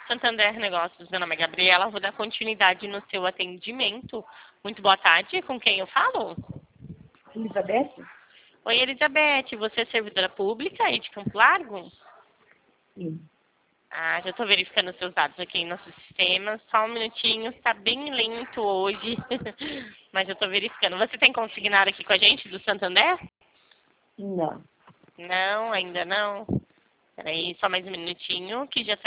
Santander Negócios. Meu nome é Gabriela, vou dar continuidade no seu atendimento. Muito boa tarde, com quem eu falo? Elizabeth? Oi, Elizabeth, você é servidora pública aí de Campo Largo? Sim. Ah, já estou verificando os seus dados aqui em nosso sistema. Só um minutinho, está bem lento hoje, mas eu estou verificando. Você tem consignado aqui com a gente do Santander? Não. Não, ainda não. Peraí, só mais um minutinho, que já